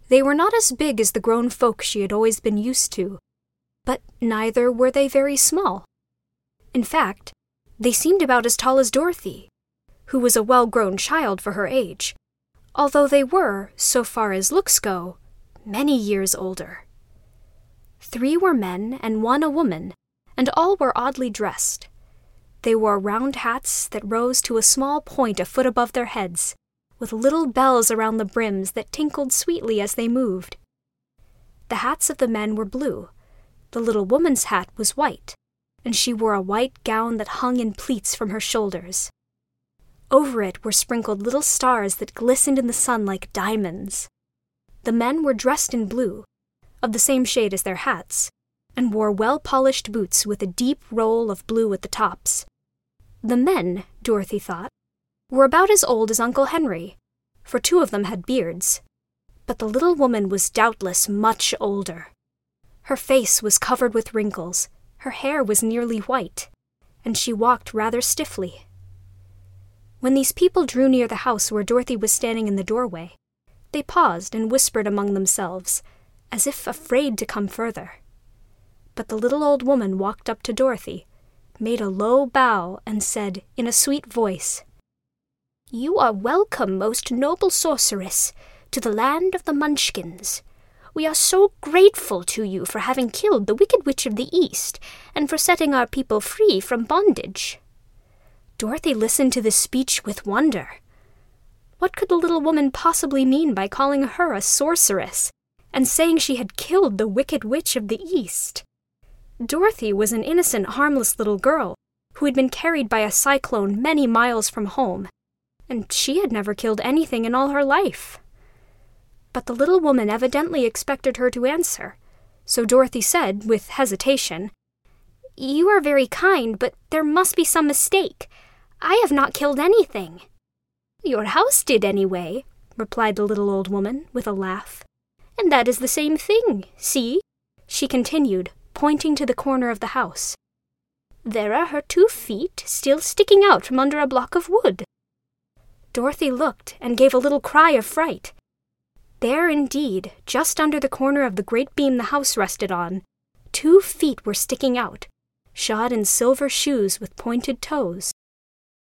They were not as big as the grown folk she had always been used to, but neither were they very small. In fact, they seemed about as tall as Dorothy, who was a well-grown child for her age, although they were, so far as looks go, many years older. 3 were men and 1 a woman, and all were oddly dressed. They wore round hats that rose to a small point a foot above their heads, with little bells around the brims that tinkled sweetly as they moved. The hats of the men were blue. The little woman's hat was white, and she wore a white gown that hung in pleats from her shoulders. Over it were sprinkled little stars that glistened in the sun like diamonds. The men were dressed in blue, of the same shade as their hats, and wore well-polished boots with a deep roll of blue at the tops. The men, Dorothy thought, were about as old as Uncle Henry, for 2 of them had beards. But the little woman was doubtless much older. Her face was covered with wrinkles, her hair was nearly white, and she walked rather stiffly. When these people drew near the house where Dorothy was standing in the doorway, they paused and whispered among themselves, as if afraid to come further. But the little old woman walked up to Dorothy, made a low bow, and said in a sweet voice, "You are welcome, most noble sorceress, to the land of the Munchkins. We are so grateful to you for having killed the Wicked Witch of the East, and for setting our people free from bondage." Dorothy listened to this speech with wonder. What could the little woman possibly mean by calling her a sorceress, and saying she had killed the Wicked Witch of the East? Dorothy was an innocent, harmless little girl who had been carried by a cyclone many miles from home, and she had never killed anything in all her life. But the little woman evidently expected her to answer, so Dorothy said, with hesitation, "You are very kind, but there must be some mistake. I have not killed anything." "Your house did anyway," replied the little old woman, with a laugh. "And that is the same thing, see?" she continued, pointing to the corner of the house. "There are her 2 feet still sticking out from under a block of wood." Dorothy looked and gave a little cry of fright. There indeed, just under the corner of the great beam the house rested on, 2 feet were sticking out, shod in silver shoes with pointed toes.